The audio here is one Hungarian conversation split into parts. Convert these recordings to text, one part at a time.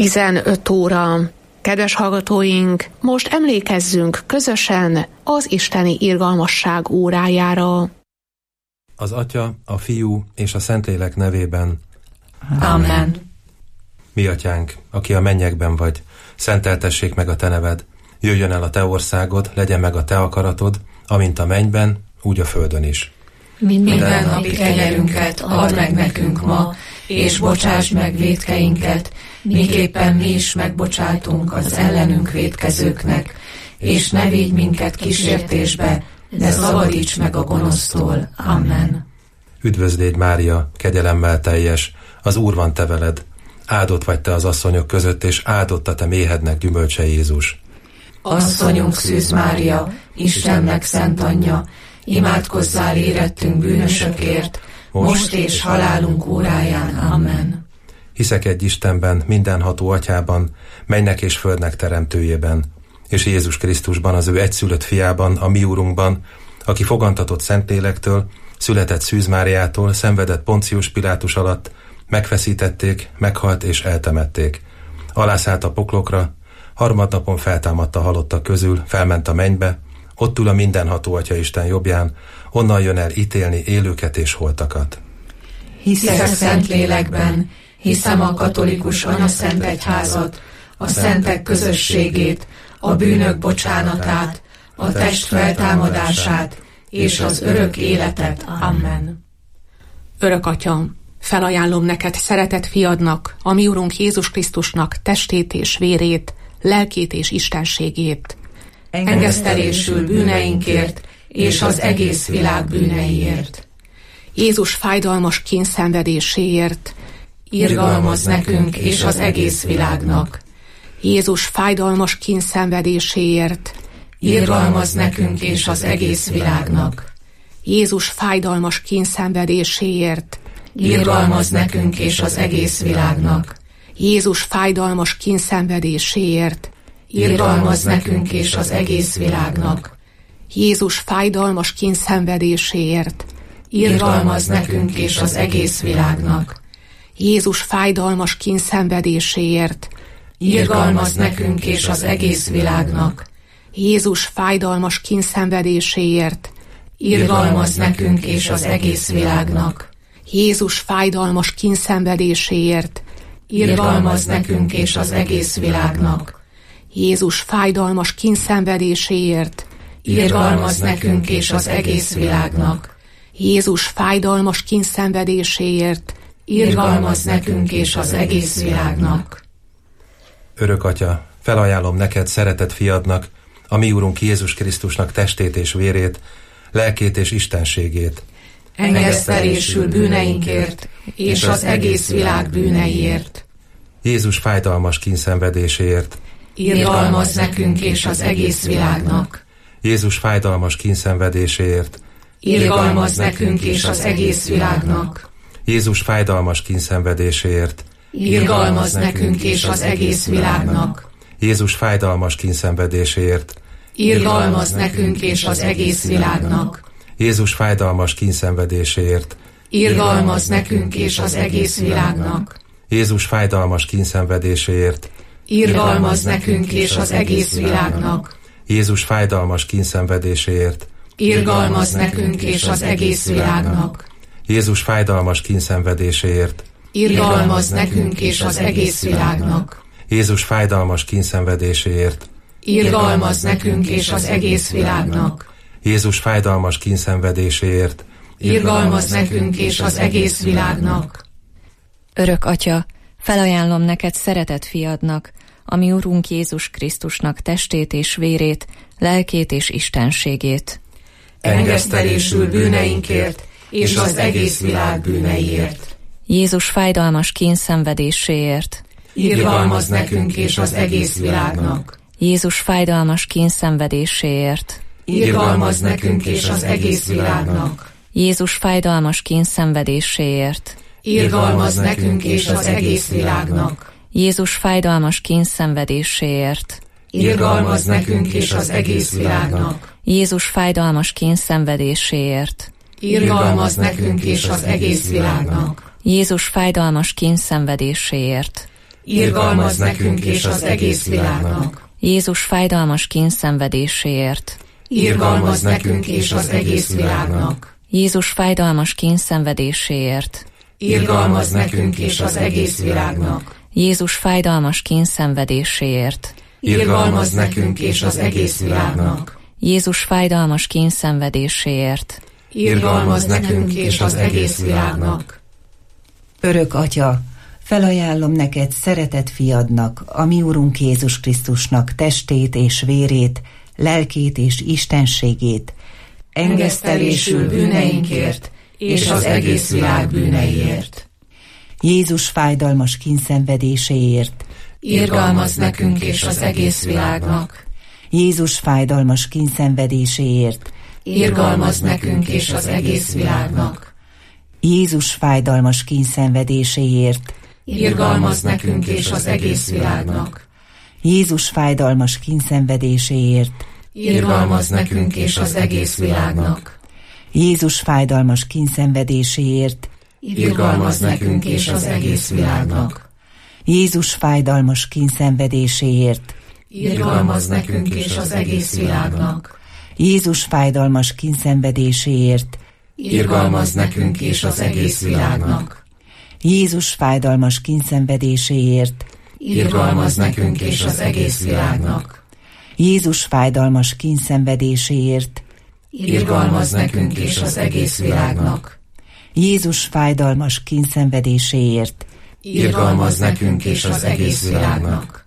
15 óra. Kedves hallgatóink, most emlékezzünk közösen az isteni irgalmasság órájára. Az Atya, a Fiú és a Szentlélek nevében. Amen. Mi Atyánk, aki a mennyekben vagy, szenteltessék meg a Te neved. Jöjjön el a Te országod, legyen meg a Te akaratod, amint a mennyben, úgy a földön is. Minden napi kenyerünket add meg nekünk ma, és bocsáss meg vétkeinket, miképpen mi is megbocsátunk az ellenünk vétkezőknek, és ne vigy minket kísértésbe, de szabadíts meg a gonosztól. Amen. Üdvözlégy Mária, kegyelemmel teljes, az Úr van te veled. Áldott vagy te az asszonyok között, és áldott a te méhednek gyümölcse Jézus. Asszonyunk Szűz Mária, Istennek szent anyja, imádkozzál érettünk bűnösökért, most és halálunk óráján. Amen. Hiszek egy Istenben, mindenható Atyában, mennynek és földnek teremtőjében, és Jézus Krisztusban, az ő egyszülött fiában, a mi Úrunkban, aki fogantatott Szentlélektől, született Szűz Máriától, szenvedett Poncius Pilátus alatt, megfeszítették, meghalt és eltemették. Alászállt a poklokra, harmadnapon feltámadt a halottak közül, felment a mennybe, ott ül a mindenható Atya Isten jobbján, onnan jön el ítélni élőket és holtakat. Hiszek Szentlélekben, hiszem a katolikus anyaszent egyházat, a szentek közösségét, a bűnök bocsánatát, a test feltámadását és az örök életet. Amen. Örök Atya, felajánlom neked szeretett fiadnak, a mi Urunk Jézus Krisztusnak testét és vérét, lelkét és istenségét. Engesztelésül bűneinkért és az egész világ bűneiért. Jézus fájdalmas kényszenvedéséért. Irgalmazz nekünk és az egész világnak. Jézus fájdalmas kényszenvedéséért. Irgalmazz nekünk és az egész világnak. Jézus fájdalmas kényszenvedéséért. Irgalmazz nekünk és az egész világnak. Jézus fájdalmas kényszenvedéséért. Irgalmazz nekünk és az egész világnak. Jézus fájdalmas kényszenvedéséért. Irgalmazz nekünk és az egész világnak. Jézus fájdalmas kényszenvedéséért. Irgalmazz nekünk és az egész világnak. Jézus fájdalmas kényszenvedéséért. Irgalmazz nekünk és az egész világnak. Jézus fájdalmas kényszenvedéséért. Irgalmazz nekünk és az egész világnak. Jézus fájdalmas kényszenvedéséért. Irgalmazz nekünk és az egész világnak. Jézus fájdalmas kényszenvedéséért. Irgalmazz nekünk és az egész világnak. Örök Atya, felajánlom neked szeretett fiadnak, a mi Úrunk Jézus Krisztusnak testét és vérét, lelkét és istenségét. Engesztelésül bűneinkért és az egész világ bűneiért. Jézus fájdalmas kényszenvedéséért. Irgalmazz nekünk és az egész világnak. Jézus fájdalmas kényszenvedéséért. Irgalmazz nekünk és az egész világnak. Jézus fájdalmas kényszenvedéséért. Irgalmazz nekünk és az egész világnak. Jézus fájdalmas kényszenvedéséért. Irgalmazz nekünk és az egész világnak. Jézus fájdalmas kényszenvedéséért. Irgalmazz nekünk és az egész világnak. Jézus fájdalmas kényszenvedéséért. Irgalmazz nekünk és az egész világnak. Jézus fájdalmas kényszenvedéséért. Irgalmazz nekünk és az egész világnak. Jézus fájdalmas kényszenvedéséért. Irgalmazz nekünk és az egész világnak. Jézus fájdalmas kényszenvedéséért. Irgalmazz nekünk és az egész világnak. Jézus fájdalmas kényszenvedéséért. Irgalmazz nekünk és az egész világnak. Örök Atya, felajánlom neked szeretett fiadnak, a mi Urunk Jézus Krisztusnak testét és vérét, lelkét és istenségét. Engesztelésül bűneinkért és az egész világ bűneiért. Jézus fájdalmas kényszenvedéséért. Irgalmazz nekünk és az egész világnak. Jézus fájdalmas kényszenvedéséért. Irgalmazz nekünk és az egész világnak. Jézus fájdalmas kényszenvedéséért. Irgalmazz nekünk és az egész világnak. Jézus fájdalmas kényszenvedéséért. Irgalmazz nekünk és az egész világnak. Jézus fájdalmas kényszenvedéséért. Irgalmazz nekünk és az egész világnak. Jézus fájdalmas kényszenvedéséért. irgalmazz nekünk és az egész világnak. Jézus fájdalmas kínszenvedéséért, irgalmazz nekünk és az egész világnak. Jézus fájdalmas kínszenvedéséért, irgalmazz nekünk és az egész világnak. Jézus fájdalmas kínszenvedéséért, irgalmazz nekünk és az egész világnak. Jézus fájdalmas kínszenvedéséért, irgalmazz nekünk és az egész világnak. Örök Atya, felajánlom neked szeretett fiadnak, a mi Urunk Jézus Krisztusnak testét és vérét, lelkét és istenségét, engesztelésül bűneinkért és az egész világ bűneiért. Jézus fájdalmas kínszenvedéséért, irgalmazz nekünk és az egész világnak. Jézus fájdalmas kínszenvedéséért, irgalmazz nekünk és az egész világnak. Jézus fájdalmas kínszenvedéséért, irgalmazz nekünk és az egész világnak. Jézus fájdalmas kínszenvedéséért, irgalmazz nekünk és az egész világnak. Jézus fájdalmas kínszenvedéséért, irgalmazz nekünk és az egész világnak. Jézus fájdalmas kínszenvedéséért, irgalmazz nekünk és az egész világnak. Jézus fájdalmas kínszenvedéséért, irgalmazz nekünk és az egész világnak. Jézus fájdalmas kínszenvedéséért, irgalmazz nekünk és az egész világnak. Jézus fájdalmas kínszenvedéséért, irgalmazz nekünk és az egész világnak. Jézus fájdalmas kínszenvedéséért, irgalmazz nekünk és az egész világnak.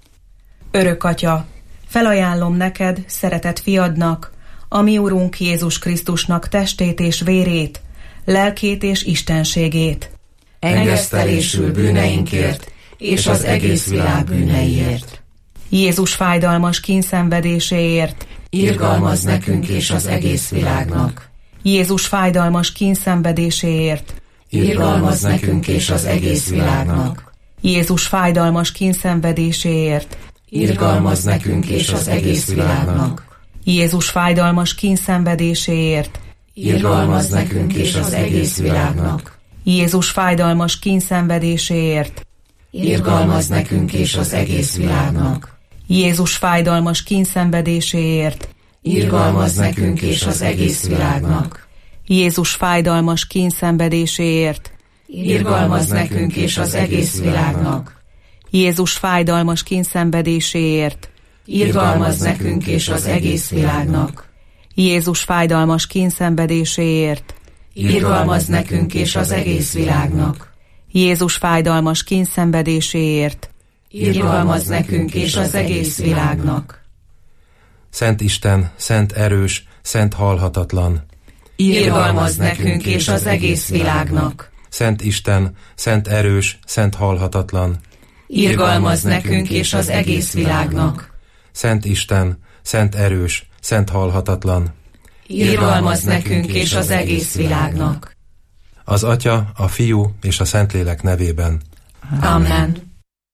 Örök Atya, felajánlom neked, szeretett fiadnak, a mi Urunk Jézus Krisztusnak testét és vérét, lelkét és istenségét, engesztelésül bűneinkért és az egész világ bűneiért. Jézus fájdalmas kínszenvedéséért, irgalmazz nekünk és az egész világnak. Jézus fájdalmas kínszenvedéséért, irgalmazz nekünk és az egész világnak. Jézus fájdalmas kínszenvedéséért, irgalmazz nekünk és az egész világnak. Jézus fájdalmas kínszenvedéséért, irgalmazz nekünk és az egész világnak. Jézus fájdalmas kínszenvedéséért, irgalmazz nekünk és az egész világnak. Jézus fájdalmas kínszenvedéséért, irgalmazz nekünk és az egész világnak. Jézus fájdalmas kínszenvedéséért, irgalmazz nekünk és az egész világnak. Jézus fájdalmas kínszenvedéséért, irgalmazz nekünk és az egész világnak. Jézus fájdalmas kínszenvedéséért, irgalmazz nekünk és az egész világnak. Jézus fájdalmas kínszenvedéséért, irgalmazz nekünk és az egész világnak. Szent Isten, szent erős, szent halhatatlan, irgalmazz nekünk és az egész világnak. Szent Isten, szent erős, szent halhatatlan, irgalmazz nekünk és az egész világnak. Szent Isten, szent erős, szent halhatatlan, irgalmazz nekünk és az egész világnak. Az Atya, a Fiú és a Szentlélek nevében. Amen.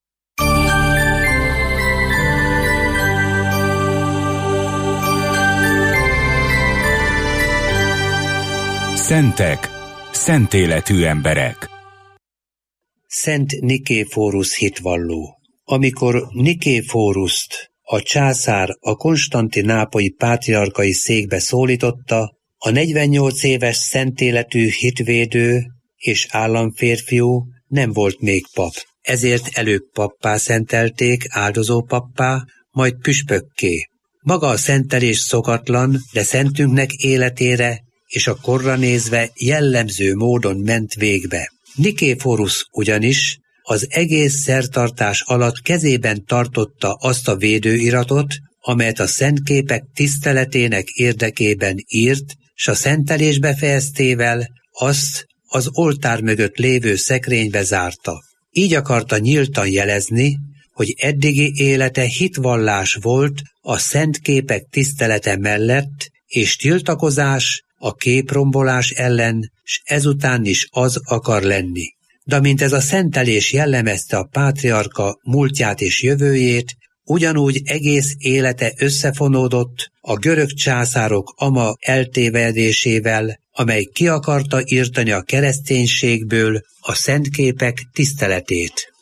Szentek, szent életű emberek. Szent Niképhórusz hitvalló. Amikor Niképhóruszt a császár a konstantinápolyi pátriarkai székbe szólította, a 48 éves szentéletű hitvédő és államférfiú nem volt még pap. Ezért előbb pappá szentelték, áldozó pappá, majd püspökké. Maga a szentelés szokatlan, de szentünknek életére és a korra nézve jellemző módon ment végbe. Niképhórusz ugyanis az egész szertartás alatt kezében tartotta azt a védőiratot, amelyet a szentképek tiszteletének érdekében írt, s a szentelés befejeztével azt az oltár mögött lévő szekrénybe zárta. Így akarta nyíltan jelezni, hogy eddigi élete hitvallás volt a szentképek tisztelete mellett, és tiltakozás a képrombolás ellen, s ezután is az akar lenni. De mint ez a szentelés jellemezte a pátriarka múltját és jövőjét, ugyanúgy egész élete összefonódott a görög császárok ama eltévedésével, amely ki akarta írtani a kereszténységből a szentképek tiszteletét.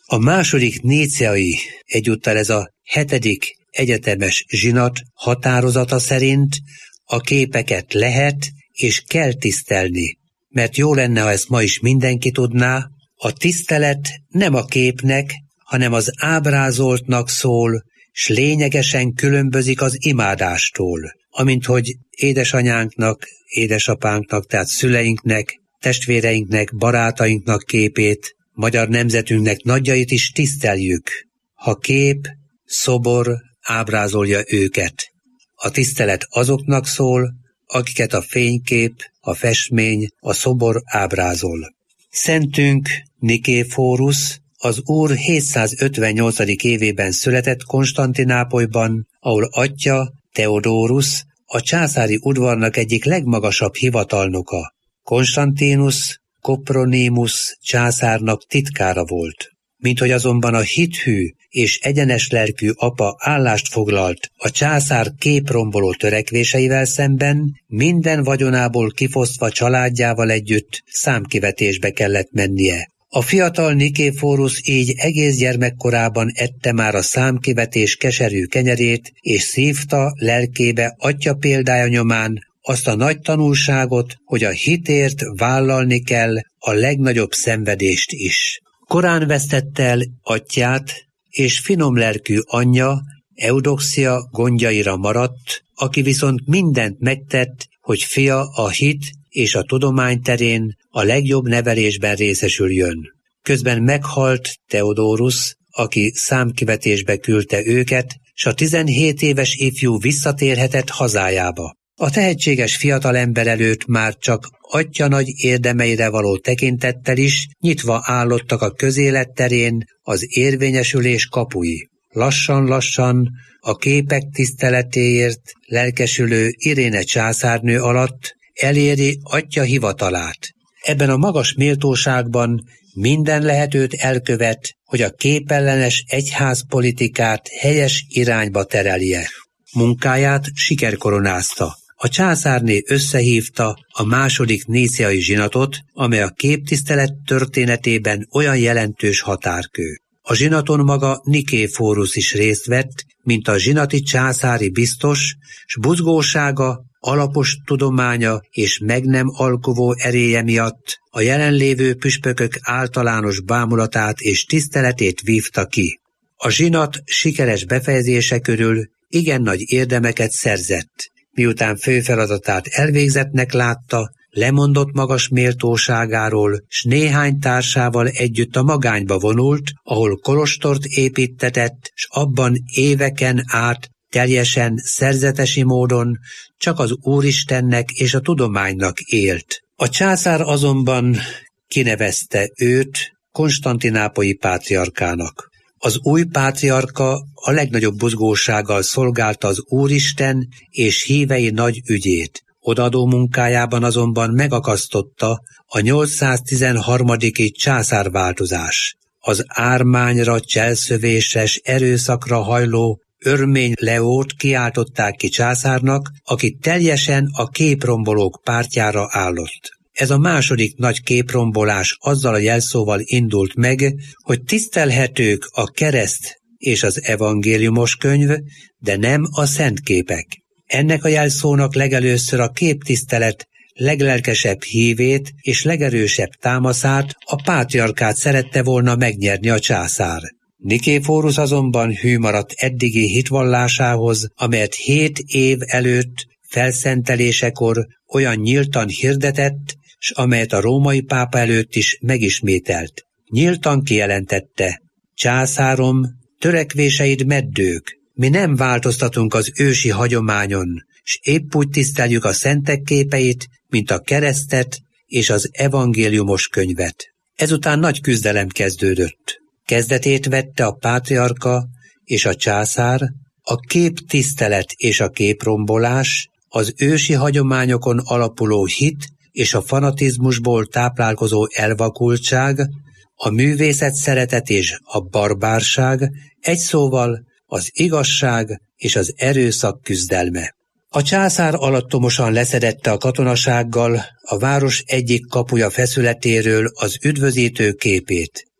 A második níceai, egyúttal ez a 7. egyetemes zsinat határozata szerint a képeket lehet és kell tisztelni, mert jó lenne, ha ezt ma is mindenki tudná. A tisztelet nem a képnek, hanem az ábrázoltnak szól, s lényegesen különbözik az imádástól, amint hogy édesanyánknak, édesapánknak, tehát szüleinknek, testvéreinknek, barátainknak képét, magyar nemzetünknek nagyjait is tiszteljük, ha kép, szobor ábrázolja őket. A tisztelet azoknak szól, akiket a fénykép, a festmény, a szobor ábrázol. Szentünk Niképhórusz az Úr 758. évében született Konstantinápolyban, ahol atyja Theodorus a császári udvarnak egyik legmagasabb hivatalnoka. Konstantinus Copronymus császárnak titkára volt. Minthogy azonban a hithű és egyenes lelkű apa állást foglalt a császár képromboló törekvéseivel szemben, minden vagyonából kifosztva családjával együtt számkivetésbe kellett mennie. A fiatal Niképhórusz így egész gyermekkorában ette már a számkivetés keserű kenyerét, és szívta lelkébe atya példája nyomán azt a nagy tanulságot, hogy a hitért vállalni kell a legnagyobb szenvedést is. Korán vesztette el atyját, és finomlelkű anyja Eudoxia gondjaira maradt, aki viszont mindent megtett, hogy fia a hit és a tudomány terén a legjobb nevelésben részesüljön. Közben meghalt Theodorus, aki számkivetésbe küldte őket, s a 17 éves ifjú visszatérhetett hazájába. A tehetséges fiatalember előtt már csak atya nagy érdemeire való tekintettel is nyitva állottak a közélet terén az érvényesülés kapui. Lassan-lassan a képek tiszteletéért lelkesülő Iréne császárnő alatt eléri atya hivatalát. Ebben a magas méltóságban minden lehetőt elkövet, hogy a képellenes egyházpolitikát helyes irányba terelje. Munkáját sikerkoronázta. A császárné összehívta a második níceai zsinatot, amely a képtisztelet történetében olyan jelentős határkő. A zsinaton maga Niképhórusz is részt vett, mint a zsinati császári biztos, s buzgósága, alapos tudománya és meg nem alkuvó eréje miatt a jelenlévő püspökök általános bámulatát és tiszteletét vívta ki. A zsinat sikeres befejezése körül igen nagy érdemeket szerzett. Miután fő feladatát elvégzettnek látta, lemondott magas méltóságáról, s néhány társával együtt a magányba vonult, ahol kolostort építtetett, s abban éveken át teljesen szerzetesi módon csak az Úristennek és a tudománynak élt. A császár azonban kinevezte őt konstantinápolyi pátriarkának. Az új pátriarka a legnagyobb buzgósággal szolgálta az Úristen és hívei nagy ügyét. Odaadó munkájában azonban megakasztotta a 813. császárváltozás. Az ármányra, cselszövéses erőszakra hajló Örmény Leót kiáltották ki császárnak, aki teljesen a képrombolók pártjára állott. Ez a második nagy képrombolás azzal a jelszóval indult meg, hogy tisztelhetők a kereszt és az evangéliumos könyv, de nem a szent képek. Ennek a jelszónak legelőször a képtisztelet leglelkesebb hívét és legerősebb támaszát, a pátriarkát szerette volna megnyerni a császár. Niképhórusz azonban hű maradt eddigi hitvallásához, amelyet 7 év előtt felszentelésekor olyan nyíltan hirdetett, s amelyet a római pápa előtt is megismételt. Nyíltan kijelentette: császárom, törekvéseid meddők, mi nem változtatunk az ősi hagyományon, s épp úgy tiszteljük a szentek képeit, mint a keresztet és az evangéliumos könyvet. Ezután nagy küzdelem kezdődött. Kezdetét vette a pátriarka és a császár, a képtisztelet és a képrombolás, az ősi hagyományokon alapuló hit és a fanatizmusból táplálkozó elvakultság, a művészet szeretet és a barbárság, egy szóval az igazság és az erőszak küzdelme. A császár alattomosan leszedette a katonasággal a város egyik kapuja feszületéről az üdvözítő képét.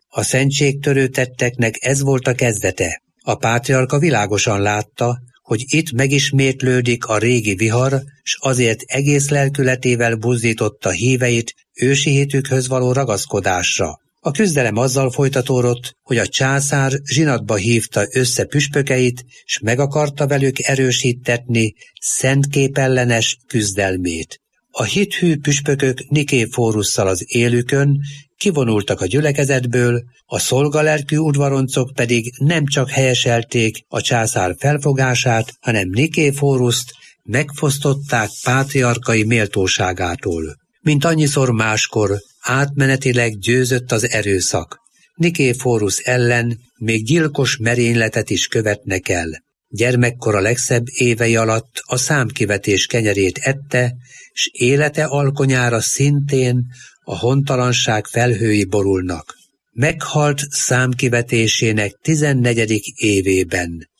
A szentségtörő tetteknek ez volt a kezdete. A pátriárka világosan látta, hogy itt megismétlődik a régi vihar, s azért egész lelkületével buzdította híveit ősi hitükhöz való ragaszkodásra. A küzdelem azzal folytatódott, hogy a császár zsinatba hívta össze püspökeit, s meg akarta velük erősítetni szentképellenes küzdelmét. A hithű püspökök Nikéforusszal az élükön kivonultak a gyülekezetből, a szolgalelkű udvaroncok pedig nem csak helyeselték a császár felfogását, hanem Nikéforuszt megfosztották pátriarkai méltóságától. Mint annyiszor máskor, átmenetileg győzött az erőszak. Nikéforusz ellen még gyilkos merényletet is követnek el. Gyermekkora legszebb évei alatt a számkivetés kenyerét ette, s élete alkonyára szintén a hontalanság felhői borulnak. Meghalt számkivetésének 14. évében,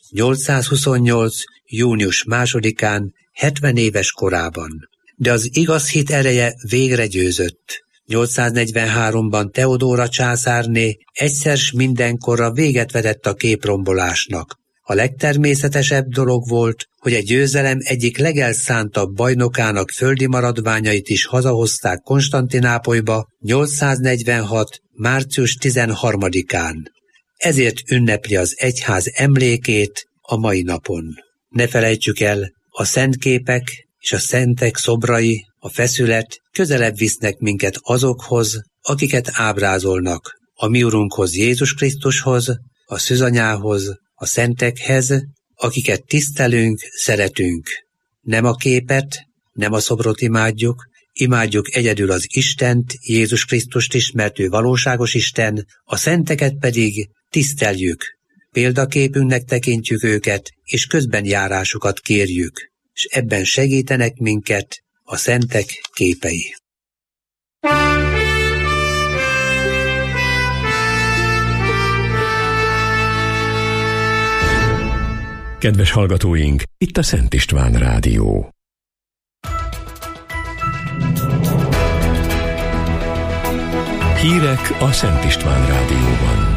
828. június 2-án, 70 éves korában. De az igaz hit ereje végre győzött. 843-ban Teodóra császárné egyszer s mindenkorra véget vetett a képrombolásnak. A legtermészetesebb dolog volt, hogy egy győzelem egyik legelszántabb bajnokának földi maradványait is hazahozták Konstantinápolyba 846. március 13-án. Ezért ünnepli az egyház emlékét a mai napon. Ne felejtsük el, a szentképek és a szentek szobrai, a feszület közelebb visznek minket azokhoz, akiket ábrázolnak, a mi Urunkhoz, Jézus Krisztushoz, a szűzanyához, a szentekhez, akiket tisztelünk, szeretünk. Nem a képet, nem a szobrot imádjuk egyedül az Istent, Jézus Krisztust is, mert ő valóságos Isten, a szenteket pedig tiszteljük. Példaképünknek tekintjük őket, és közbenjárásukat kérjük, és ebben segítenek minket a szentek képei. Kedves hallgatóink, itt a Szent István Rádió. Hírek a Szent István Rádióban.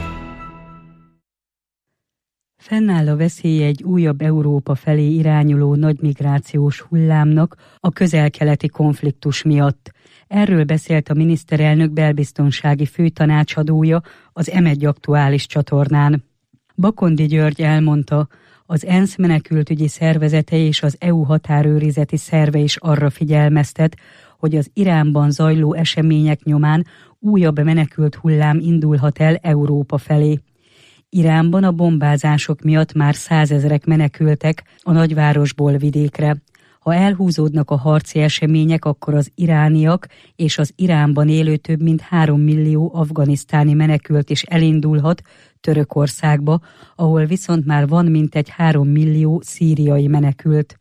Fennáll a veszélye egy újabb Európa felé irányuló nagy migrációs hullámnak a közel-keleti konfliktus miatt. Erről beszélt a miniszterelnök belbiztonsági főtanácsadója az M1 aktuális csatornán. Bakondi György elmondta, az ENSZ menekültügyi szervezete és az EU határőrizeti szerve is arra figyelmeztet, hogy az Iránban zajló események nyomán újabb menekült hullám indulhat el Európa felé. Iránban a bombázások miatt már 100 000-ek menekültek a nagyvárosból vidékre. Ha elhúzódnak a harci események, akkor az irániak és az Iránban élő több mint 3 millió afganisztáni menekült is elindulhat Törökországba, ahol viszont már van mintegy 3 millió szíriai menekült.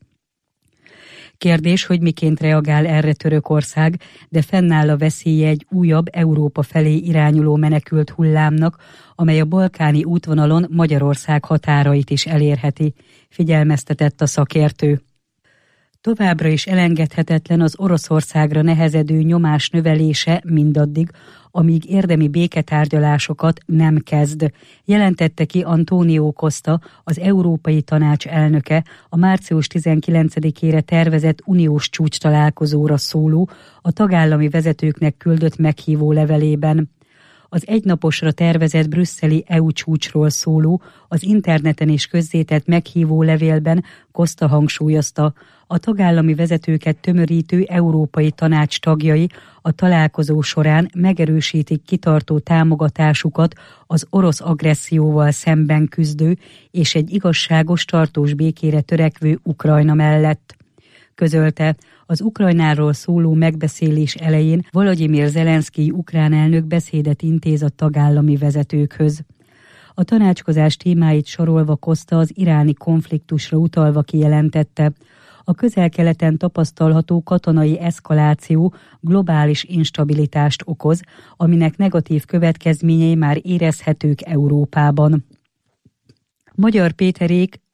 Kérdés, hogy miként reagál erre Törökország, de fennáll a veszélye egy újabb Európa felé irányuló menekült hullámnak, amely a balkáni útvonalon Magyarország határait is elérheti, figyelmeztetett a szakértő. Továbbra is elengedhetetlen az Oroszországra nehezedő nyomás növelése mindaddig, amíg érdemi béketárgyalásokat nem kezd, jelentette ki Antónió Costa, az Európai Tanács elnöke, a március 19-ére tervezett uniós csúcstalálkozóra szóló, a tagállami vezetőknek küldött meghívó levelében. Az egynaposra tervezett brüsszeli EU csúcsról szóló, az interneten is közzétett meghívó levélben Costa hangsúlyozta, a tagállami vezetőket tömörítő Európai Tanács tagjai a találkozó során megerősítik kitartó támogatásukat az orosz agresszióval szemben küzdő és egy igazságos, tartós békére törekvő Ukrajna mellett. Közölte, az Ukrajnáról szóló megbeszélés elején Volodymyr Zelenszkij ukrán elnök beszédet intéz a tagállami vezetőkhöz. A tanácskozás témáit sorolva Costa az iráni konfliktusra utalva kijelentette, a közel-keleten tapasztalható katonai eszkaláció globális instabilitást okoz, aminek negatív következményei már érezhetők Európában. Magyar Péterék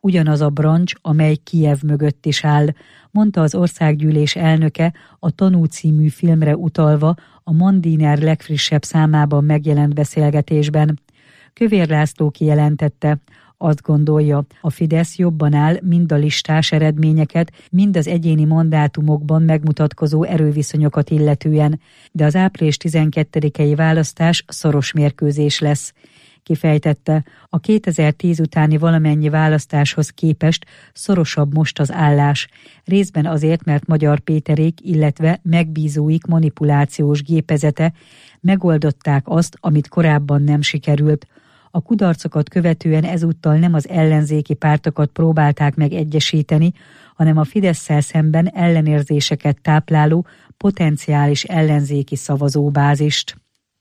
ugyanaz a brancs, amely Kijev mögött is áll, mondta az országgyűlés elnöke a Tanú című filmre utalva a Mandiner legfrissebb számában megjelent beszélgetésben. Kövér László kijelentette, azt gondolja, a Fidesz jobban áll mind a listás eredményeket, mind az egyéni mandátumokban megmutatkozó erőviszonyokat illetően, de az április 12-i választás szoros mérkőzés lesz. Kifejtette, a 2010 utáni valamennyi választáshoz képest szorosabb most az állás, részben azért, mert Magyar Péterék, illetve megbízóik manipulációs gépezete megoldották azt, amit korábban nem sikerült. A kudarcokat követően ezúttal nem az ellenzéki pártokat próbálták meg egyesíteni, hanem a Fidesszel szemben ellenérzéseket tápláló potenciális ellenzéki szavazóbázist.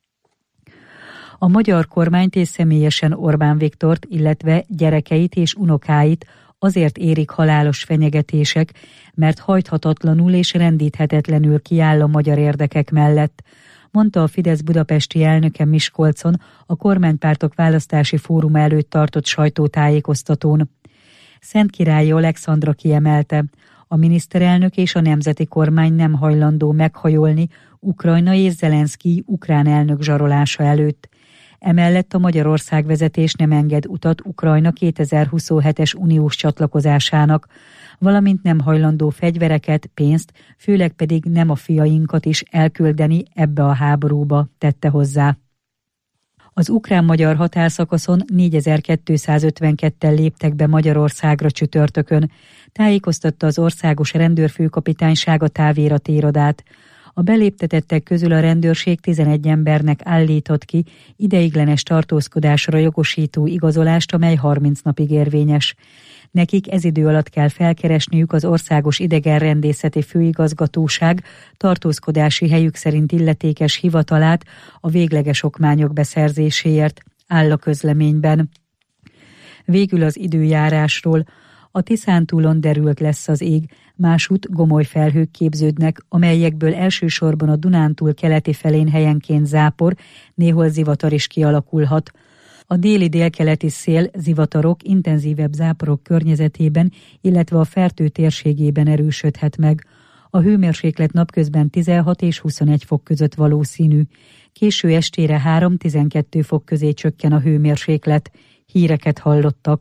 A magyar kormányt és személyesen Orbán Viktort, illetve gyerekeit és unokáit azért érik halálos fenyegetések, mert hajthatatlanul és rendíthetetlenül kiáll a magyar érdekek mellett, mondta a Fidesz budapesti elnöke Miskolcon a kormánypártok választási fóruma előtt tartott sajtótájékoztatón. Szentkirályi Alexandra kiemelte, a miniszterelnök és a nemzeti kormány nem hajlandó meghajolni Ukrajna és Zelenszkij ukrán elnök zsarolása előtt. Emellett a Magyarország vezetés nem enged utat Ukrajna 2027-es uniós csatlakozásának, valamint nem hajlandó fegyvereket, pénzt, főleg pedig nem a fiainkat is elküldeni ebbe a háborúba, tette hozzá. Az ukrán-magyar határszakaszon 4252-en léptek be Magyarországra csütörtökön, tájékoztatta az országos rendőrfőkapitányság a távérati irodát. A beléptetettek közül a rendőrség 11 embernek állított ki ideiglenes tartózkodásra jogosító igazolást, amely 30 napig érvényes. Nekik ez idő alatt kell felkeresniük az Országos Idegenrendészeti Főigazgatóság tartózkodási helyük szerint illetékes hivatalát a végleges okmányok beszerzéséért, áll a közleményben. Végül az időjárásról. A Tiszántúlon derült lesz az ég, másút gomoly felhők képződnek, amelyekből elsősorban a Dunántúl keleti felén helyenként zápor, néhol zivatar is kialakulhat. A déli-délkeleti szél zivatarok, intenzívebb záporok környezetében, illetve a Fertő térségében erősödhet meg. A hőmérséklet napközben 16 és 21 fok között valószínű. Késő estére 3-12 fok közé csökken a hőmérséklet. Híreket hallottak.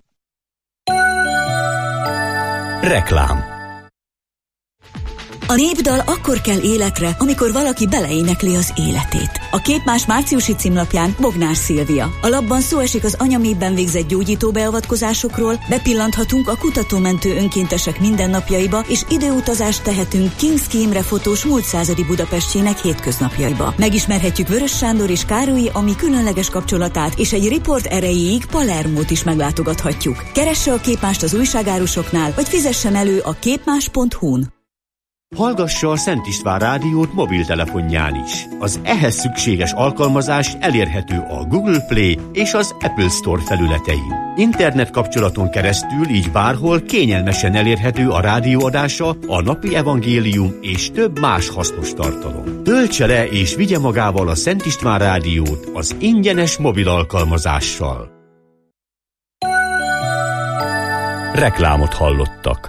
Reklám. A népdal akkor kell életre, amikor valaki beleénekli az életét. A Képmás márciusi címlapján Bognár Szilvia. A lapban szó esik az anyaméhben végzett gyógyító beavatkozásokról, bepillanthatunk a kutatómentő önkéntesek mindennapjaiba, és időutazást tehetünk Kinszki Imre fotós múlt századi Budapestjének hétköznapjaiba. Megismerhetjük Vörös Sándor és Károlyi Ami különleges kapcsolatát, és egy riport erejéig Palermót is meglátogathatjuk. Keresse a Képmást az újságárusoknál, vagy fizessen elő a képmás.hu-n. Hallgassa a Szent István rádiót mobiltelefonján is. Az ehhez szükséges alkalmazás elérhető a Google Play és az Apple Store felületein. Internet kapcsolaton keresztül így bárhol kényelmesen elérhető a rádióadása, a napi evangélium és több más hasznos tartalom. Töltse le és vigye magával a Szent István rádiót az ingyenes mobil alkalmazással. Reklámot hallottak.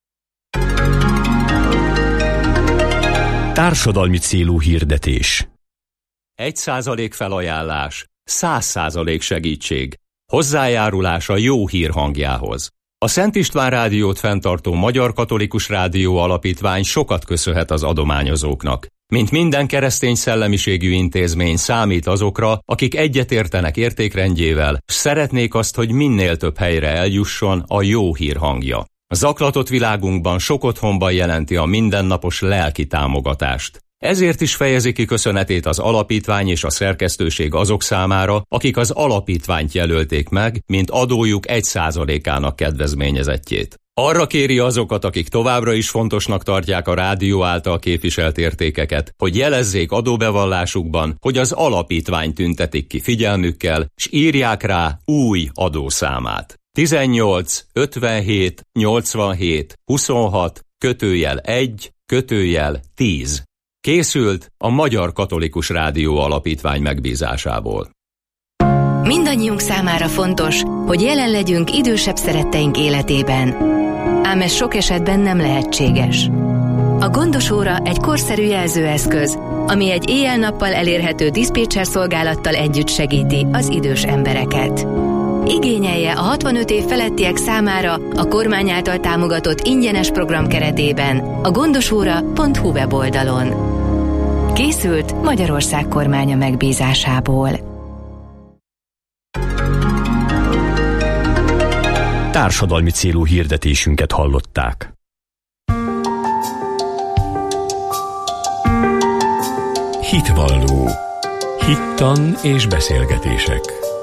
Társadalmi célú hirdetés. 1% felajánlás, 100% segítség. Hozzájárulás a jó hír hangjához. A Szent István rádiót fenntartó Magyar Katolikus Rádió Alapítvány sokat köszönhet az adományozóknak. Mint minden keresztény szellemiségű intézmény számít azokra, akik egyetértenek értékrendjével, s szeretnék azt, hogy minél több helyre eljusson a jó hír hangja. A zaklatott világunkban sok otthonban jelenti a mindennapos lelki támogatást. Ezért is fejezi ki köszönetét az alapítvány és a szerkesztőség azok számára, akik az alapítványt jelölték meg, mint adójuk 1%-ának kedvezményezettjét. Arra kéri azokat, akik továbbra is fontosnak tartják a rádió által képviselt értékeket, hogy jelezzék adóbevallásukban, hogy az alapítvány tüntetik ki figyelmükkel, s írják rá új adószámát. 18 57 87 26 /1 /10. Készült a Magyar Katolikus Rádió Alapítvány megbízásából. Mindannyiunk számára fontos, hogy jelen legyünk idősebb szeretteink életében. Ám ez sok esetben nem lehetséges. A Gondos óra egy korszerű jelzőeszköz, ami egy éjjel-nappal elérhető diszpécser szolgálattal együtt segíti az idős embereket. Igényelje a 65 év felettiek számára a kormány által támogatott ingyenes program keretében a gondosóra.hu weboldalon. Készült Magyarország kormánya megbízásából. Társadalmi célú hirdetésünket hallották. Hitvalló. Hittan és beszélgetések.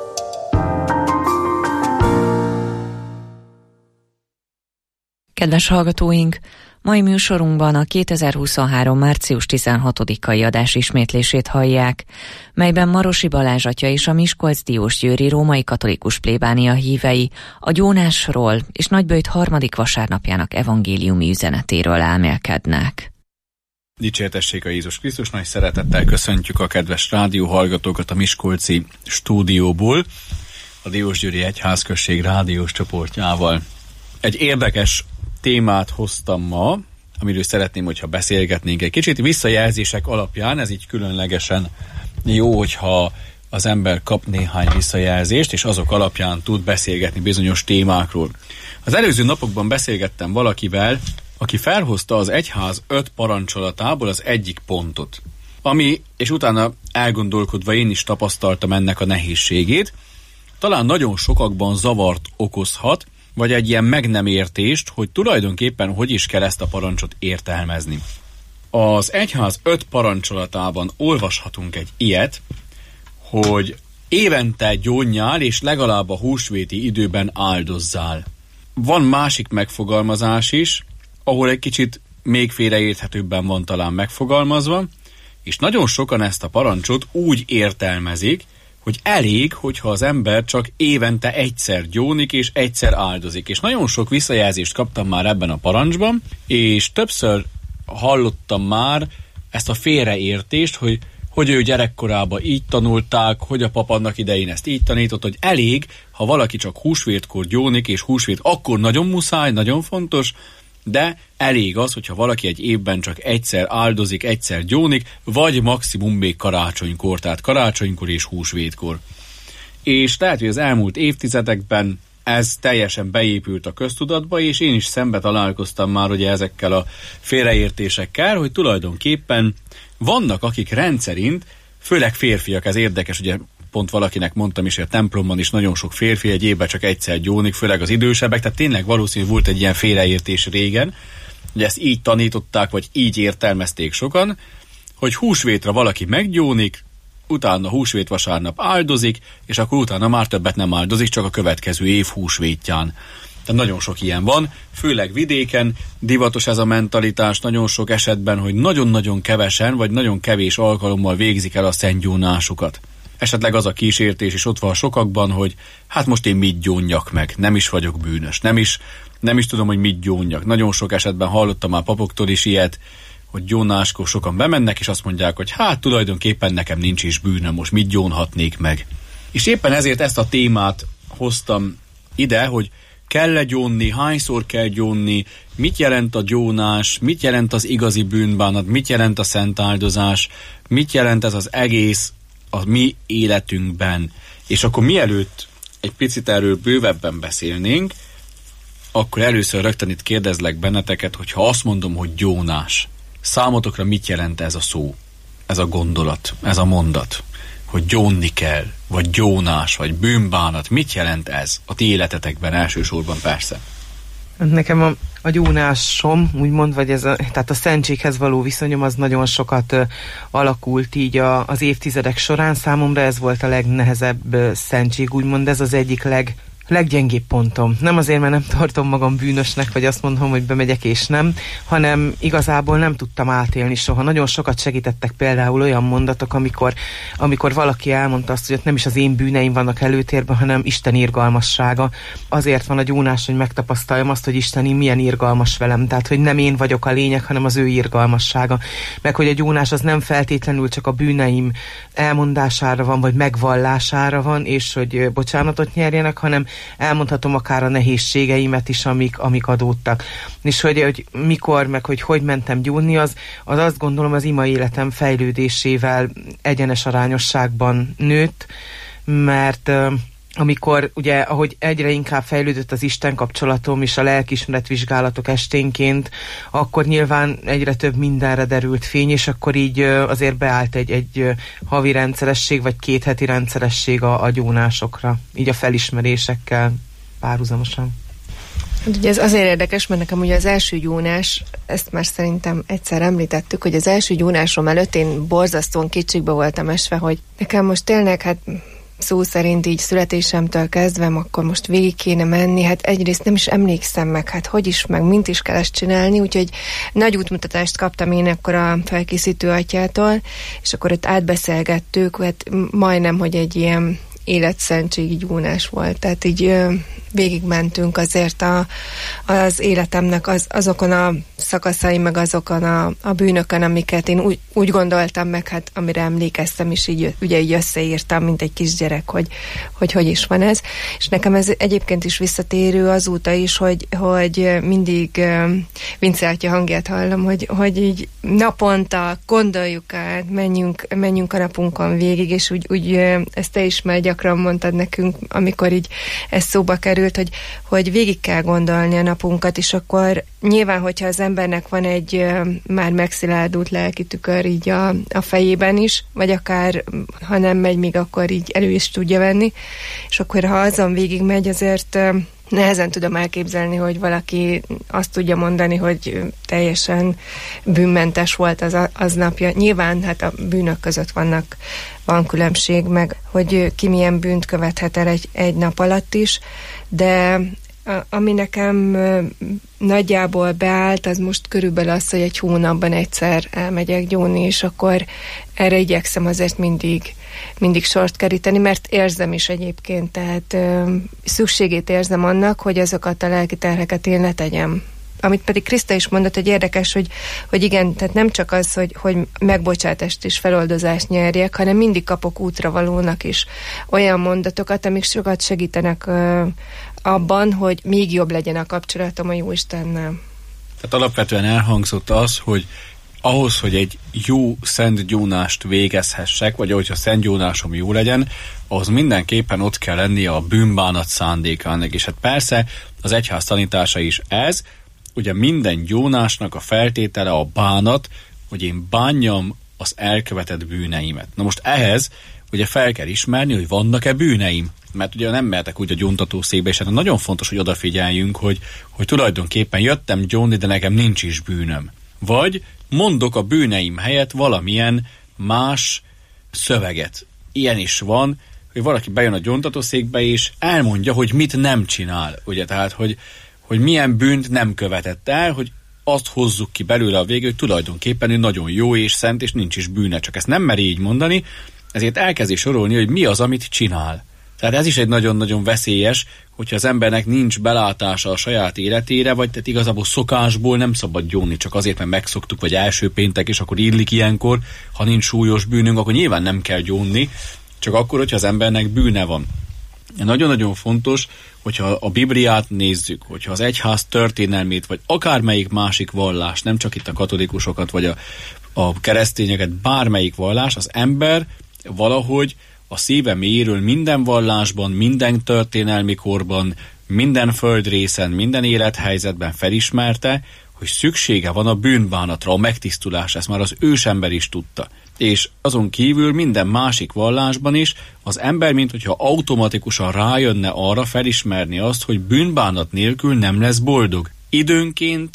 Kedves hallgatóink! Mai műsorunkban a 2023. március 16-ai adás ismétlését hallják, melyben Marosi Balázs atya és a Miskolc-Diósgyőri római katolikus plébánia hívei a gyónásról és Nagyböjt harmadik vasárnapjának evangéliumi üzenetéről elmélkednek. Dicsértessék a Jézus Krisztus, nagy szeretettel köszöntjük a kedves rádióhallgatókat a miskolci stúdióból, a Diósgyőri Egyházközség rádiós csoportjával. Egy érdekes témát hoztam ma, amiről szeretném, hogyha beszélgetnénk egy kicsit. Visszajelzések alapján, ez így különlegesen jó, hogyha az ember kap néhány visszajelzést, és azok alapján tud beszélgetni bizonyos témákról. Az előző napokban beszélgettem valakivel, aki felhozta az egyház 5 parancsolatából az egyik pontot, ami, és utána elgondolkodva én is tapasztaltam ennek a nehézségét, talán nagyon sokakban zavart okozhat, vagy egy ilyen meg nem értést, hogy tulajdonképpen hogy is kell ezt a parancsot értelmezni. Az egyház 5 parancsolatában olvashatunk egy ilyet, hogy évente gyónjál és legalább a húsvéti időben áldozzál. Van másik megfogalmazás is, ahol egy kicsit még félreérthetőbben van talán megfogalmazva, és nagyon sokan ezt a parancsot úgy értelmezik, hogy elég, hogyha az ember csak évente egyszer gyónik és egyszer áldozik. És nagyon sok visszajelzést kaptam már ebben a parancsban, és többször hallottam már ezt a félreértést, hogy ő gyerekkorában így tanulták, hogy a pap annak idején ezt így tanított, hogy elég, ha valaki csak húsvétkor gyónik, és húsvét akkor nagyon muszáj, nagyon fontos, de elég az, hogyha valaki egy évben csak egyszer áldozik, egyszer gyónik, vagy maximum még karácsonykor, tehát karácsonykor és húsvétkor. És lehet, hogy az elmúlt évtizedekben ez teljesen beépült a köztudatba, és én is szembe találkoztam már ugye ezekkel a félreértésekkel, hogy tulajdonképpen vannak, akik rendszerint, főleg férfiak, ez érdekes, ugye pont valakinek mondtam is, hogy a templomban is nagyon sok férfi egy évben csak egyszer gyónik, főleg az idősebbek, tehát tényleg valószínűleg volt egy ilyen félreértés régen, hogy ezt így tanították, vagy így értelmezték sokan, hogy húsvétra valaki meggyónik, utána húsvét vasárnap áldozik, és akkor utána már többet nem áldozik, csak a következő év húsvétján. Tehát nagyon sok ilyen van, főleg vidéken divatos ez a mentalitás nagyon sok esetben, hogy nagyon-nagyon kevesen, vagy nagyon kevés alkalommal végzik el a szentgyónásukat. Esetleg az a kísértés is ott van sokakban, hogy hát most én mit gyónjak meg, nem is vagyok bűnös, nem is tudom, hogy mit gyónjak. Nagyon sok esetben hallottam már papoktól is ilyet, hogy gyónáskor sokan bemennek, és azt mondják, hogy hát tulajdonképpen nekem nincs is bűnöm, most mit gyónhatnék meg. És éppen ezért ezt a témát hoztam ide, hogy kell-e gyónni, hányszor kell gyónni, mit jelent a gyónás, mit jelent az igazi bűnbánat, mit jelent a szent áldozás, mit jelent ez az egész a mi életünkben. És akkor mielőtt egy picit erről bővebben beszélnénk, akkor először rögtön itt kérdezlek benneteket, hogy ha azt mondom, hogy gyónás, számotokra mit jelent ez a szó, ez a gondolat, ez a mondat, hogy gyónni kell, vagy gyónás, vagy bűnbánat, mit jelent ez a ti életetekben elsősorban persze? Nekem a gyónásom, úgymond, vagy tehát a szentséghez való viszonyom az nagyon sokat alakult így az évtizedek során. Számomra ez volt a legnehezebb szentség, úgymond ez az egyik leggyengébb pontom. Nem azért, mert nem tartom magam bűnösnek, vagy azt mondom, hogy bemegyek és nem, hanem igazából nem tudtam átélni soha. Nagyon sokat segítettek például olyan mondatok, amikor valaki elmondta azt, hogy ott nem is az én bűneim vannak előtérben, hanem Isten irgalmassága. Azért van a gyónás, hogy megtapasztaljam azt, hogy Isten milyen irgalmas velem. Tehát, hogy nem én vagyok a lényeg, hanem az ő irgalmassága. Meg, hogy a gyónás az nem feltétlenül csak a bűneim elmondására van, vagy megvallására van, és hogy bocsánatot nyerjenek, hanem elmondhatom akár a nehézségeimet is, amik adódtak. És hogy mikor, meg hogy mentem gyónni, az azt gondolom az ima életem fejlődésével egyenes arányosságban nőtt, mert amikor ugye, ahogy egyre inkább fejlődött az Isten kapcsolatom és a lelkiismeretvizsgálatok esténként, akkor nyilván egyre több mindenre derült fény, és akkor így azért beállt egy havi rendszeresség, vagy 2 heti rendszeresség a gyónásokra, így a felismerésekkel párhuzamosan. Hát ugye ez azért érdekes, mert nekem ugye az első gyónás, ezt már szerintem egyszer említettük, hogy az első gyónásom előtt én borzasztóan kicsikbe voltam esve, hogy nekem most tényleg, hát szó szerint így születésemtől kezdve, akkor most végig kéne menni, hát egyrészt nem is emlékszem meg, hát hogy is, meg mint is kell ezt csinálni, úgyhogy nagy útmutatást kaptam én akkor a felkészítő atyától, és akkor ott átbeszélgettük, hát majdnem, hogy egy ilyen életszentségi gyónás volt, tehát így végigmentünk azért az életemnek azokon a szakaszain, meg azokon a bűnökön, amiket én úgy gondoltam meg, hát amire emlékeztem, és így ugye így összeírtam, mint egy kisgyerek, hogy is van ez. És nekem ez egyébként is visszatérő azóta is, hogy mindig Vince atya hangját hallom, hogy így naponta gondoljuk át, menjünk a napunkon végig, és úgy ezt te is már gyakran mondtad nekünk, amikor így ez szóba került, hogy végig kell gondolni a napunkat, és akkor nyilván, hogyha az embernek van egy már megszilárdult lelki tükör így a fejében is, vagy akár, ha nem megy még, akkor így elő is tudja venni, és akkor ha azon végig megy, azért nehezen tudom elképzelni, hogy valaki azt tudja mondani, hogy teljesen bűnmentes volt az napja. Nyilván hát a bűnök között van különbség, meg hogy ki milyen bűnt követhet el egy nap alatt is, de ami nekem nagyjából beállt, az most körülbelül az, hogy egy hónapban egyszer elmegyek gyónni, és akkor erre igyekszem azért mindig sort keríteni, mert érzem is egyébként, tehát szükségét érzem annak, hogy azokat a lelki terheket én letegyem. Amit pedig Kriszta is mondott, hogy érdekes, hogy igen, tehát nem csak az, hogy megbocsátást és feloldozást nyerjek, hanem mindig kapok útravalónak is olyan mondatokat, amik sokat segítenek abban, hogy még jobb legyen a kapcsolatom a Jóistennel. Tehát alapvetően elhangzott az, hogy ahhoz, hogy egy jó szent gyónást végezhessek, vagy ahogy a szent gyónásom jó legyen, ahhoz mindenképpen ott kell lennie a bűnbánat szándékának. És hát persze az egyház tanítása is ez, ugye minden gyónásnak a feltétele a bánat, hogy én bánjam az elkövetett bűneimet. Na most ehhez ugye fel kell ismerni, hogy vannak-e bűneim. Mert ugye nem mehetek úgy a gyóntatószékbe, és hát nagyon fontos, hogy odafigyeljünk, hogy tulajdonképpen jöttem gyónni, de nekem nincs is bűnöm. Vagy mondok a bűneim helyett valamilyen más szöveget. Ilyen is van, hogy valaki bejön a gyóntatószékbe, és elmondja, hogy mit nem csinál. Ugye, tehát, hogy milyen bűnt nem követett el, hogy azt hozzuk ki belőle a végül, hogy tulajdonképpen ő nagyon jó és szent, és nincs is bűne. Csak ezt nem meri így mondani, ezért elkezdi sorolni, hogy mi az, amit csinál. Tehát ez is egy nagyon-nagyon veszélyes, hogyha az embernek nincs belátása a saját életére, vagy tehát igazából szokásból nem szabad gyónni, csak azért, mert megszoktuk, vagy első péntek, és akkor illik ilyenkor, ha nincs súlyos bűnünk, akkor nyilván nem kell gyónni, csak akkor, hogyha az embernek bűne van. Nagyon-nagyon fontos, hogyha a Bibliát nézzük, hogyha az egyház történelmét, vagy akármelyik másik vallás, nem csak itt a katolikusokat, vagy a keresztényeket, bármelyik vallás, az ember valahogy a szíve mélyéről minden vallásban, minden történelmi korban, minden földrészen, minden élethelyzetben felismerte, hogy szüksége van a bűnbánatra, a megtisztulásra, ezt már az ősember is tudta. És azon kívül minden másik vallásban is az ember, mint hogyha automatikusan rájönne arra felismerni azt, hogy bűnbánat nélkül nem lesz boldog. Időnként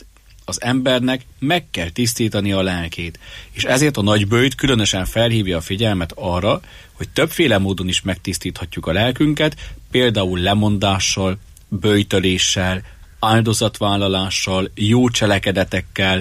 az embernek meg kell tisztítani a lelkét. És ezért a nagyböjt különösen felhívja a figyelmet arra, hogy többféle módon is megtisztíthatjuk a lelkünket, például lemondással, böjtöléssel, áldozatvállalással, jó cselekedetekkel,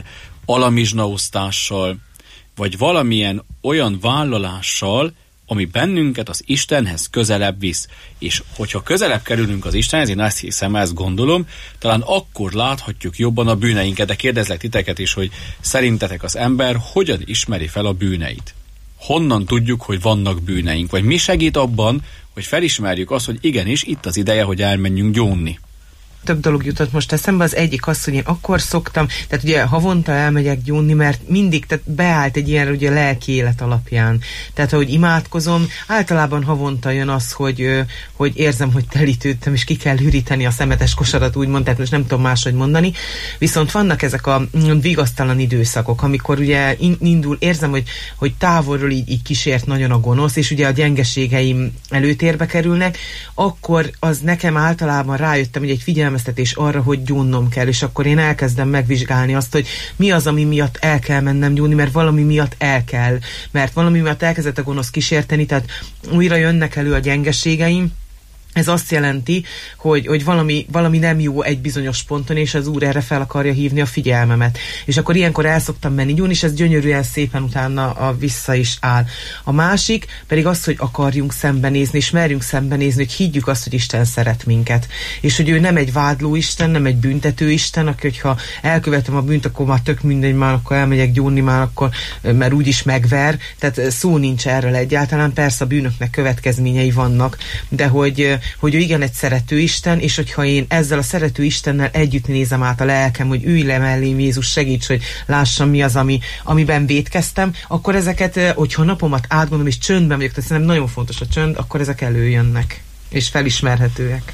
alamizsnaosztással, vagy valamilyen olyan vállalással, ami bennünket az Istenhez közelebb visz. És hogyha közelebb kerülünk az Istenhez, én azt hiszem, ezt gondolom, talán akkor láthatjuk jobban a bűneinket. De kérdezlek titeket is, hogy szerintetek az ember hogyan ismeri fel a bűneit? Honnan tudjuk, hogy vannak bűneink? Vagy mi segít abban, hogy felismerjük azt, hogy igenis, itt az ideje, hogy elmenjünk gyónni? Több dolog jutott most eszembe, az egyik az, hogy én akkor szoktam, tehát ugye havonta elmegyek gyónni, mert mindig tehát beállt egy ilyen ugye lelki élet alapján. Tehát ahogy imádkozom, általában havonta jön az, hogy érzem, hogy telítődtem, és ki kell hűríteni a szemetes kosarat, úgymond, tehát most nem tudom máshogy mondani. Viszont vannak ezek a vigasztalan időszakok, amikor ugye indul, érzem, hogy távolról így kísért nagyon a gonosz, és ugye a gyengeségeim előtérbe kerülnek, akkor az nekem általában rájöttem, hogy egy figyelmeztetés arra, hogy gyónnom kell, és akkor én elkezdem megvizsgálni azt, hogy mi az, ami miatt el kell mennem gyónni, mert valami miatt el kell, mert valami miatt elkezdett a gonosz kísérteni, tehát újra jönnek elő a gyengeségeim. Ez azt jelenti, hogy valami nem jó egy bizonyos ponton, és az Úr erre fel akarja hívni a figyelmemet. És akkor ilyenkor el szoktam menni gyónni, és ez gyönyörűen szépen utána vissza is áll. A másik pedig az, hogy akarjunk szembenézni, és merjünk szembenézni, hogy higgyük azt, hogy Isten szeret minket. És hogy ő nem egy vádló Isten, nem egy büntető Isten, aki, hogyha elkövetem a bűnt, akkor már tök mindegy, már akkor elmegyek gyónni, már akkor, mert úgyis megver. Tehát szó nincs erről egyáltalán. Persze a bűnöknek következményei vannak, de hogy ő igen egy szerető Isten, és hogyha én ezzel a szerető Istennel együtt nézem át a lelkem, hogy ülj le mellém, Jézus, segíts, hogy lássam, mi az, amiben vétkeztem, akkor ezeket, hogyha napomat átgondolom, és csöndben vagyok, tehát szerintem nagyon fontos a csönd, akkor ezek előjönnek, és felismerhetőek.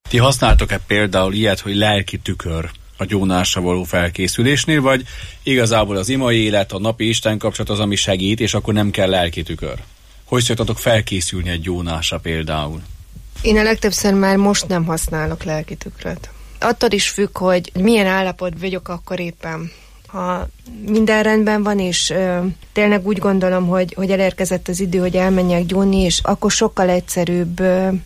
Ti használtok-e például ilyet, hogy lelki tükör a gyónásra való felkészülésnél, vagy igazából az imai élet, a napi Isten kapcsolat az, ami segít, és akkor nem kell lelki tükör? Hogy szoktatok felkészülni egy gyónásra például? Én a legtöbbször már most nem használok lelki tükröt. Attól is függ, hogy milyen állapot vagyok akkor éppen. Ha minden rendben van, és tényleg úgy gondolom, hogy elérkezett az idő, hogy elmenjek gyónni, és akkor sokkal egyszerűbb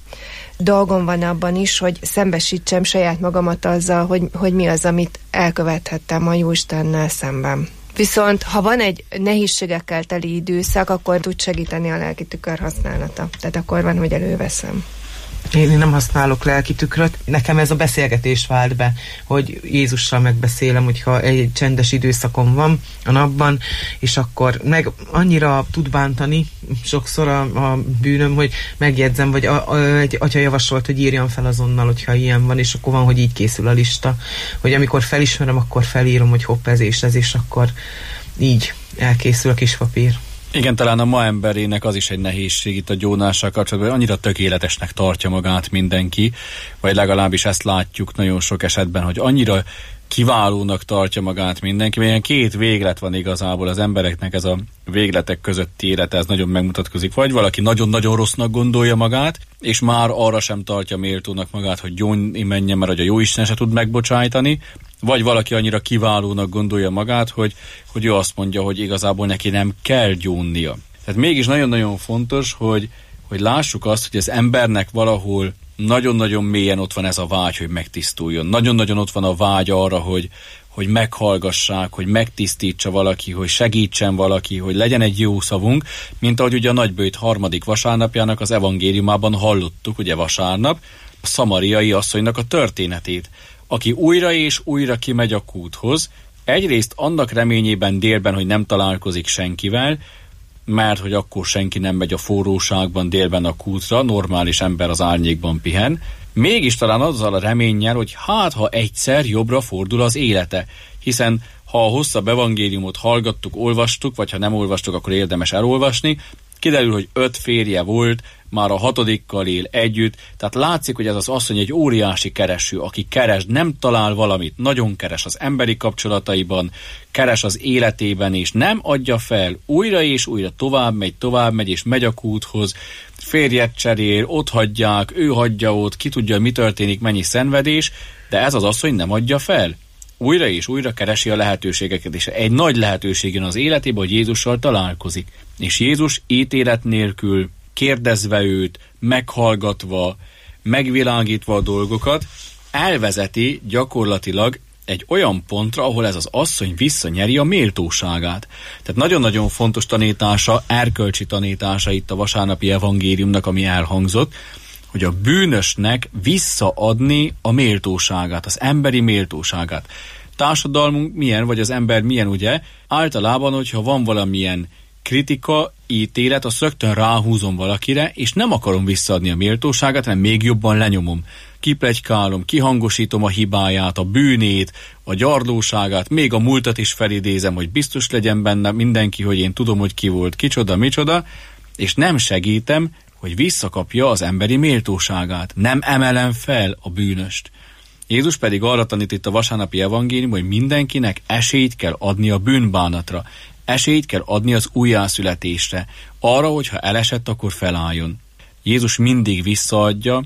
dolgom van abban is, hogy szembesítsem saját magamat azzal, hogy mi az, amit elkövethettem a Jóistennel szemben. Viszont, ha van egy nehézségekkel teli időszak, akkor tud segíteni a lelki tükör használata. Tehát akkor van, hogy előveszem. Én nem használok lelki tükröt. Nekem ez a beszélgetés vált be, hogy Jézussal megbeszélem, hogyha egy csendes időszakom van a napban, és akkor meg annyira tud bántani sokszor a bűnöm, hogy megjegyzem, vagy egy atya javasolt, hogy írjam fel azonnal, hogyha ilyen van, és akkor van, hogy így készül a lista, hogy amikor felismerem, akkor felírom, hogy hopp, ez, és akkor így elkészül a kis papír. Igen, talán a ma emberének az is egy nehézség itt a gyónással kapcsolatban, hogy annyira tökéletesnek tartja magát mindenki, vagy legalábbis ezt látjuk nagyon sok esetben, hogy annyira kiválónak tartja magát mindenki, mert ilyen két véglet van igazából az embereknek, ez a végletek közötti élete, ez nagyon megmutatkozik. Vagy valaki nagyon-nagyon rossznak gondolja magát, és már arra sem tartja méltónak magát, hogy gyónni menjen, mert hogy a Jóisten se tud megbocsájtani, vagy valaki annyira kiválónak gondolja magát, hogy ő azt mondja, hogy igazából neki nem kell gyónnia. Tehát mégis nagyon-nagyon fontos, hogy lássuk azt, hogy az embernek valahol nagyon-nagyon mélyen ott van ez a vágy, hogy megtisztuljon. Nagyon-nagyon ott van a vágy arra, hogy meghallgassák, hogy megtisztítsa valaki, hogy segítsen valaki, hogy legyen egy jó szavunk, mint ahogy ugye a nagybőjt 3. vasárnapjának az evangéliumában hallottuk, ugye vasárnap, a szamariai asszonynak a történetét, aki újra és újra kimegy a kúthoz, egyrészt annak reményében délben, hogy nem találkozik senkivel, mert hogy akkor senki nem megy a forróságban délben a kútra, normális ember az árnyékban pihen, mégis talán azzal a reménnyel, hogy ha egyszer jobbra fordul az élete, hiszen ha a hosszabb evangéliumot hallgattuk, olvastuk, vagy ha nem olvastuk, akkor érdemes elolvasni, kiderül, hogy 5 férje volt, már a 6. él együtt, tehát látszik, hogy ez az asszony egy óriási kereső, aki keres, nem talál valamit, nagyon keres az emberi kapcsolataiban, keres az életében, és nem adja fel, újra és újra tovább megy, és megy a kúthoz, férjet cserél, ott hagyják, ő hagyja ott, ki tudja, mi történik, mennyi szenvedés, de ez az asszony nem adja fel. Újra és újra keresi a lehetőségeket, és egy nagy lehetőség jön az életében, hogy Jézussal találkozik. És Jézus ítélet nélkül, kérdezve őt, meghallgatva, megvilágítva a dolgokat, elvezeti gyakorlatilag egy olyan pontra, ahol ez az asszony visszanyeri a méltóságát. Tehát nagyon-nagyon fontos tanítása, erkölcsi tanítása itt a vasárnapi evangéliumnak, ami elhangzott, hogy a bűnösnek visszaadni a méltóságát, az emberi méltóságát. Társadalmunk milyen, vagy az ember milyen, ugye? Általában, hogyha van valamilyen kritika, ítélet, azt rögtön ráhúzom valakire, és nem akarom visszaadni a méltóságát, mert még jobban lenyomom. Kipletykálom, kihangosítom a hibáját, a bűnét, a gyarlóságát, még a múltat is felidézem, hogy biztos legyen benne mindenki, hogy én tudom, hogy ki volt, kicsoda, micsoda, és nem segítem, hogy visszakapja az emberi méltóságát. Nem emelem fel a bűnöst. Jézus pedig arra tanít itt a vasárnapi evangélium, hogy mindenkinek esélyt kell adni a bűnbánatra. Esélyt kell adni az újjászületésre. Arra, hogyha elesett, akkor felálljon. Jézus mindig visszaadja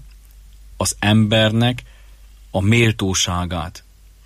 az embernek a méltóságát.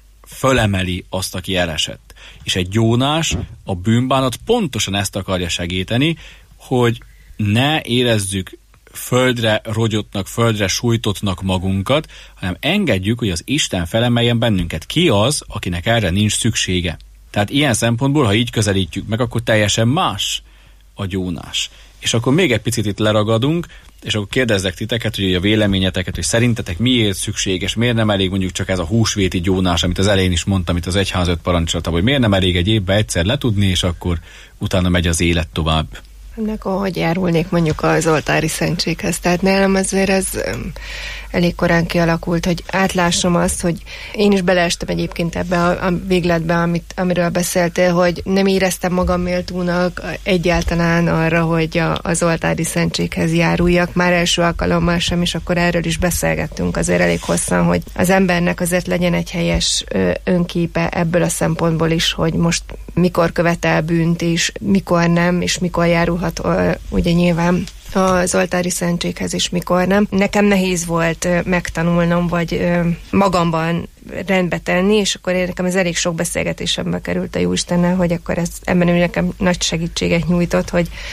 Fölemeli azt, aki elesett. És egy gyónás, a bűnbánat pontosan ezt akarja segíteni, hogy ne érezzük földre rogyottnak, földre sújtottnak magunkat, hanem engedjük, hogy az Isten felemeljen bennünket. Ki az, akinek erre nincs szüksége? Tehát ilyen szempontból, ha így közelítjük meg, akkor teljesen más a gyónás. És akkor még egy picit itt leragadunk, és akkor kérdezzek titeket, hogy a véleményeteket, hogy szerintetek miért szükséges, miért nem elég mondjuk csak ez a húsvéti gyónás, amit az elején is mondtam, itt az egyház 5 parancsolatában, hogy miért nem elég egy évben egyszer letudni, és akkor utána megy az élet tovább. Ennek ahogy járulnék mondjuk az oltári szentséghez. Tehát nálam azért elég korán kialakult, hogy átlássam azt, hogy én is beleestem egyébként ebbe a végletbe, amiről beszéltél, hogy nem éreztem magam méltónak egyáltalán arra, hogy az oltári szentséghez járuljak, már első alkalommal sem, és akkor erről is beszélgettünk azért elég hosszan, hogy az embernek azért legyen egy helyes önképe ebből a szempontból is, hogy most mikor követel bűnt, és mikor nem, és mikor járulhat ugye nyilván az oltári szentséghez, és mikor nem. Nekem nehéz volt megtanulnom, vagy magamban rendbe tenni, és akkor nekem ez elég sok beszélgetésembe került a Jóistennel, hogy akkor ebben ő nekem nagy segítséget nyújtott,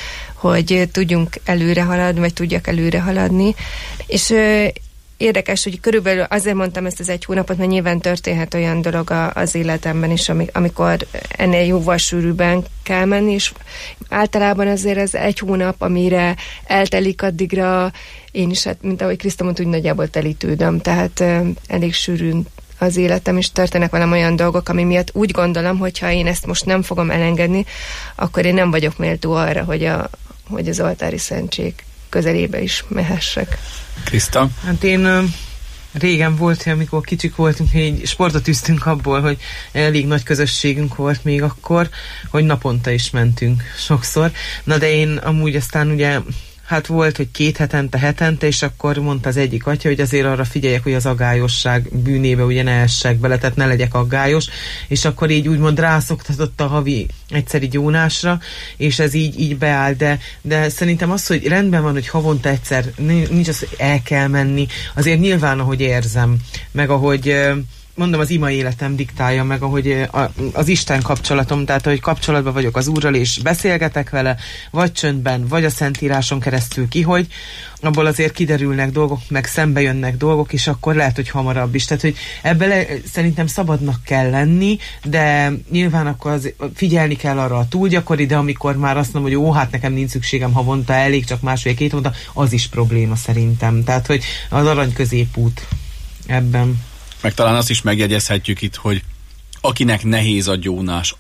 hogy tudjunk előre haladni, vagy tudjak előre haladni. És érdekes, hogy körülbelül azért mondtam ezt az 1 hónapot, mert nyilván történhet olyan dolog az életemben is, amikor ennél jóval sűrűbben kell menni, és általában azért az 1 hónap, amire eltelik addigra, én is, hát, mint ahogy Kriszta mondta, úgy nagyjából telítődöm, tehát elég sűrűn az életem, és történnek velem olyan dolgok, ami miatt úgy gondolom, hogyha én ezt most nem fogom elengedni, akkor én nem vagyok méltó arra, hogy az oltári szentség közelébe is mehessek. Kriszta? Hát én régen volt, amikor kicsik voltunk, így sportot üztünk abból, hogy elég nagy közösségünk volt még akkor, hogy naponta is mentünk sokszor. Na de én amúgy aztán ugye hát volt, hogy 2 hetente, és akkor mondta az egyik atya, hogy azért arra figyeljek, hogy az aggályosság bűnébe ugye ne essek bele, tehát ne legyek aggályos, és akkor így úgymond rászoktatott a havi egyszeri gyónásra, és ez így beáll, de szerintem az, hogy rendben van, hogy havonta egyszer, nincs az, hogy el kell menni, azért nyilván, ahogy érzem, meg ahogy mondom, az ima életem diktálja meg, ahogy az Isten kapcsolatom, tehát ahogy kapcsolatban vagyok az Úrral, és beszélgetek vele, vagy csöndben, vagy a Szentíráson keresztül kihogy, abból azért kiderülnek dolgok, meg szembe jönnek dolgok, és akkor lehet, hogy hamarabb is. Tehát, hogy ebből szerintem szabadnak kell lenni, de nyilván akkor figyelni kell arra a túlgyakori, de amikor már azt mondom, hogy hát nekem nincs szükségem havonta, elég csak 1,5-2 hónapta, az is probléma szerintem. Tehát, hogy az arany középút ebben. Meg talán azt is megjegyezhetjük itt, hogy akinek nehéz a gyónás,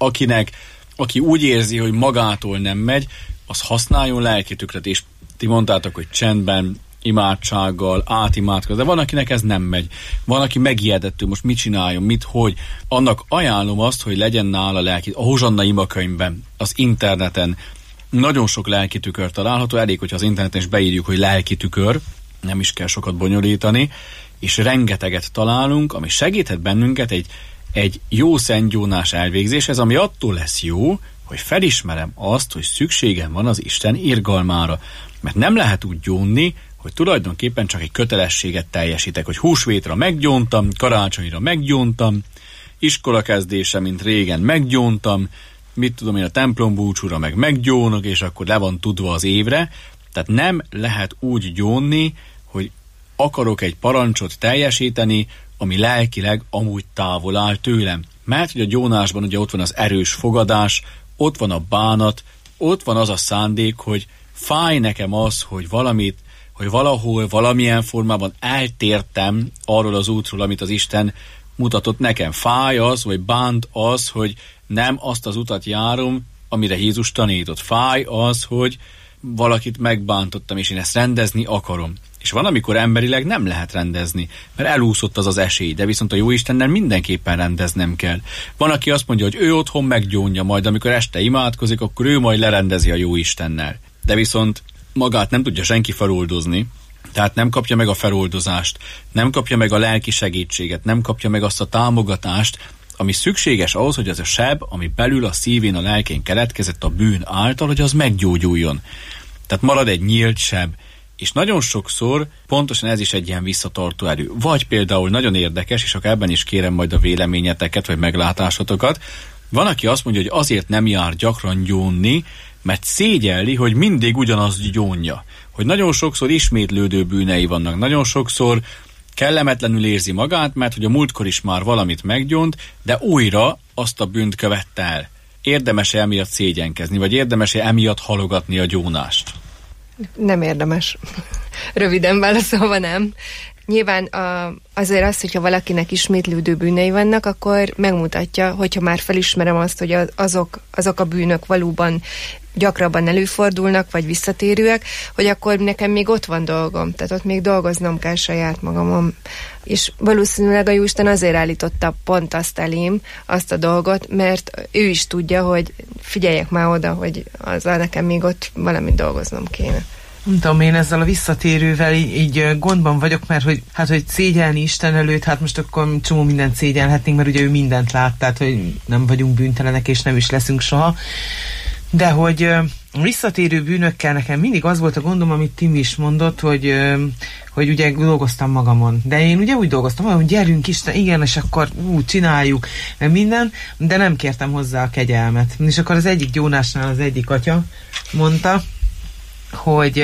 aki úgy érzi, hogy magától nem megy, az használjon lelkitükröt, és ti mondtátok, hogy csendben, imádsággal, átimádkozni, de van, akinek ez nem megy. Van, aki megijedett, most mit csináljon, hogy. Annak ajánlom azt, hogy legyen nála lelki. A Hozsanna imakönyvben, az interneten nagyon sok lelkitükör található, elég, hogyha az interneten is beírjuk, hogy lelkitükör, nem is kell sokat bonyolítani, és rengeteget találunk, ami segíthet bennünket egy jó szentgyónás elvégzéshez, ami attól lesz jó, hogy felismerem azt, hogy szükségem van az Isten irgalmára. Mert nem lehet úgy gyónni, hogy tulajdonképpen csak egy kötelességet teljesítek, hogy húsvétra meggyóntam, karácsonyra meggyóntam, iskolakezdése, mint régen meggyóntam, mit tudom én, a templombúcsúra meg meggyónok, és akkor le van tudva az évre. Tehát nem lehet úgy gyónni, hogy akarok egy parancsot teljesíteni, ami lelkileg amúgy távol áll tőlem. Mert hogy a gyónásban ugye ott van az erős fogadás, ott van a bánat, ott van az a szándék, hogy fáj nekem az, hogy valahol, valamilyen formában eltértem arról az útról, amit az Isten mutatott nekem. Fáj az, vagy bánt az, hogy nem azt az utat járom, amire Jézus tanított. Fáj az, hogy valakit megbántottam, és én ezt rendezni akarom. És van, amikor emberileg nem lehet rendezni, mert elúszott az esély, de viszont a Jóistennel mindenképpen rendeznem kell. Van, aki azt mondja, hogy ő otthon meggyónja, majd amikor este imádkozik, akkor ő majd lerendezi a Jóistennel. De viszont magát nem tudja senki feloldozni, tehát nem kapja meg a feloldozást, nem kapja meg a lelki segítséget, nem kapja meg azt a támogatást, ami szükséges ahhoz, hogy az a seb, ami belül a szívén, a lelkén keletkezett a bűn által, hogy az meggyógyuljon. Tehát marad egy nyílt seb. És nagyon sokszor pontosan ez is egy ilyen visszatartó erő. Vagy például nagyon érdekes, és akkor ebben is kérem majd a véleményeteket, vagy meglátásotokat, van, aki azt mondja, hogy azért nem jár gyakran gyónni, mert szégyelli, hogy mindig ugyanazt gyónja. Hogy nagyon sokszor ismétlődő bűnei vannak, nagyon sokszor kellemetlenül érzi magát, mert hogy a múltkor is már valamit meggyónt, de újra azt a bűnt követte el. Érdemes-e emiatt szégyenkezni, vagy érdemes-e emiatt halogatni a gyónást? Nem érdemes. Röviden válaszolva nem. nyilván azért az, hogyha valakinek ismétlődő bűnei vannak, akkor megmutatja, hogyha már felismerem azt, hogy azok a bűnök valóban gyakrabban előfordulnak, vagy visszatérőek, hogy akkor nekem még ott van dolgom, tehát ott még dolgoznom kell saját magamon. És valószínűleg a Jóisten azért állította pont azt elém, azt a dolgot, mert ő is tudja, hogy figyeljek már oda, hogy azzal nekem még ott valamit dolgoznom kéne. Nem tudom, én ezzel a visszatérővel így gondban vagyok, mert hogy szégyelni Isten előtt, hát most akkor csomó mindent szégyelhetnénk, mert ugye ő mindent lát, tehát hogy nem vagyunk bűntelenek, és nem is leszünk soha. De hogy visszatérő bűnökkel nekem mindig az volt a gondom, amit Tim is mondott, hogy ugye dolgoztam magamon. De én ugye úgy dolgoztam, hogy gyerünk Isten, igen, és akkor csináljuk minden, de nem kértem hozzá a kegyelmet. És akkor az egyik gyónásnál az egyik atya mondta, hogy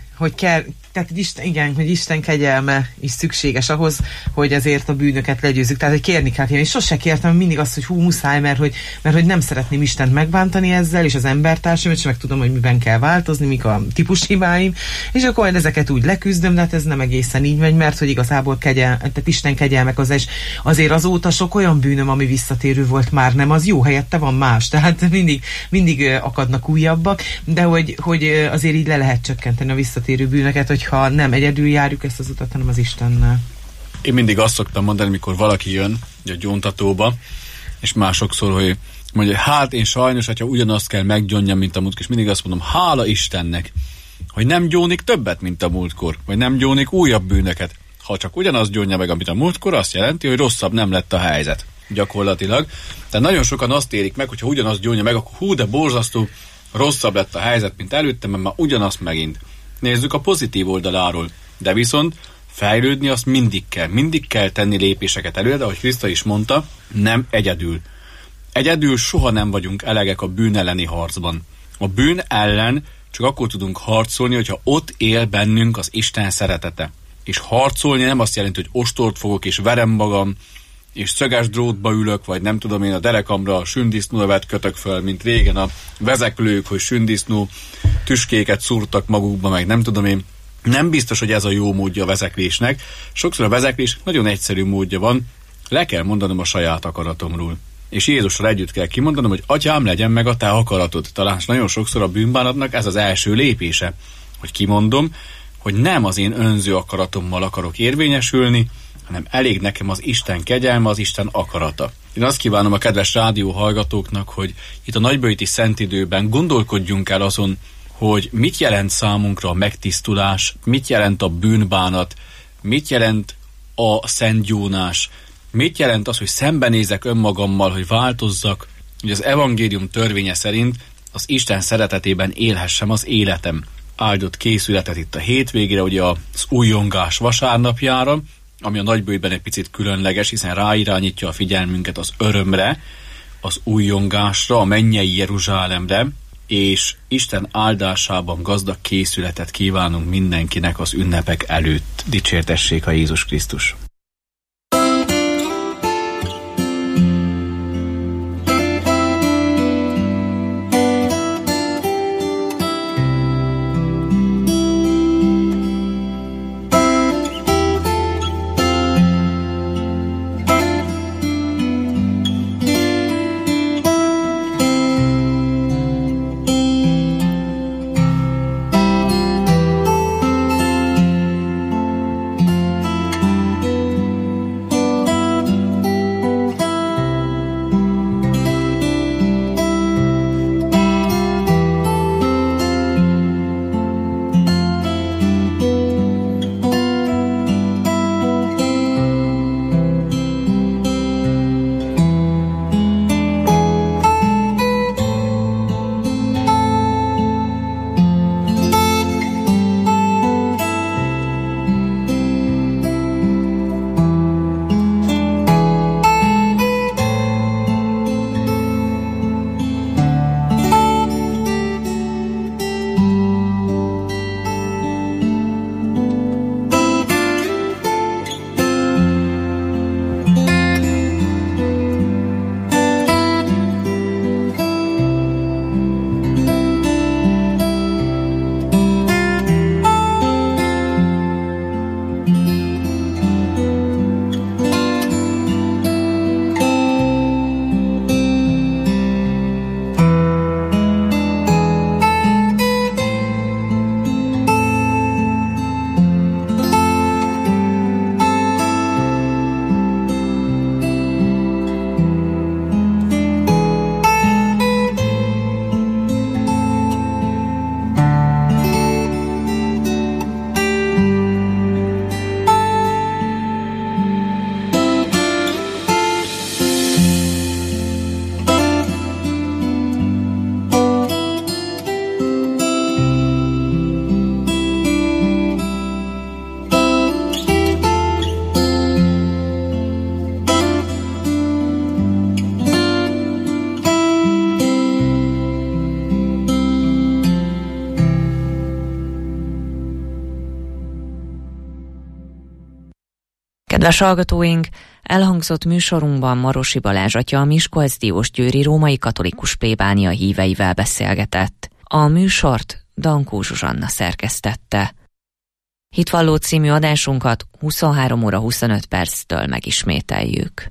tehát hogy Isten kegyelme is szükséges ahhoz, hogy azért a bűnöket legyőzzük. Tehát, hogy kérni kell. Én sose kértem mindig azt, hogy muszáj, mert hogy nem szeretném Istent megbántani ezzel, és az embertársamat, és meg tudom, hogy miben kell változni, mik a típushibáim, és akkor ezeket úgy leküzdöm, de hát ez nem egészen így megy, mert hogy igazából tehát Isten kegyelmek azért azóta sok olyan bűnöm, ami visszatérő volt, már nem, az jó, helyette van más. Tehát mindig akadnak újabbak, de hogy azért így le lehet csökkenteni a visszatérő bűnöket, hogyha nem egyedül járjuk ezt az utat, hanem az Istennel. Én mindig azt szoktam mondani, mikor valaki jön a gyóntatóba, és már sokszor, hogy mondja, hát én sajnos, hogyha ugyanazt kell meggyónjam, mint a múltkor, és mindig azt mondom, hála Istennek, hogy nem gyónik többet, mint a múltkor, vagy nem gyónik újabb bűnöket. Ha csak ugyanazt gyónja meg, amit a múltkor, azt jelenti, hogy rosszabb nem lett a helyzet. Gyakorlatilag. Tehát nagyon sokan azt érik meg, hogyha ugyanazt gyónja meg, akkor de borzasztó, rosszabb lett a helyzet, mint előtte, mert már ugyanazt megint. Nézzük a pozitív oldaláról, de viszont fejlődni azt mindig kell tenni lépéseket előre, de ahogy Kriszta is mondta, nem egyedül. Egyedül soha nem vagyunk elegek a bűn elleni harcban. A bűn ellen csak akkor tudunk harcolni, hogyha ott él bennünk az Isten szeretete. És harcolni nem azt jelenti, hogy ostort fogok és verem magam, és szöges drótba ülök, vagy nem tudom én a derekamra a sündisznóövet kötök föl, mint régen a vezeklők, hogy sündisznó tüskéket szúrtak magukba, meg nem tudom én. Nem biztos, hogy ez a jó módja a vezeklésnek. Sokszor a vezeklés nagyon egyszerű módja van, le kell mondanom a saját akaratomról. És Jézussal együtt kell kimondanom, hogy Atyám, legyen meg a te akaratod. Talán nagyon sokszor a bűnbánatnak ez az első lépése, hogy kimondom, hogy nem az én önző akaratommal akarok érvényesülni, hanem elég nekem az Isten kegyelme, az Isten akarata. Én azt kívánom a kedves rádió hallgatóknak, hogy itt a nagyböjti szentidőben gondolkodjunk el azon, hogy mit jelent számunkra a megtisztulás, mit jelent a bűnbánat, mit jelent a szentgyónás, mit jelent az, hogy szembenézek önmagammal, hogy változzak, hogy az evangélium törvénye szerint az Isten szeretetében élhessem az életem. Áldott készületet itt a hétvégére, ugye az újongás vasárnapjára, ami a nagybőjtben egy picit különleges, hiszen ráirányítja a figyelmünket az örömre, az újongásra, a mennyei Jeruzsálemre, és Isten áldásában gazdag készületet kívánunk mindenkinek az ünnepek előtt. Dicsértessék a Jézus Krisztus! Kedves hallgatóink, elhangzott műsorunkban Marosi Balázs atya a Miskolcdiósgyőri római katolikus plébánia híveivel beszélgetett. A műsort Dankó Zsuzsanna szerkesztette. Hitvalló című adásunkat 23 óra 25 perctől megismételjük.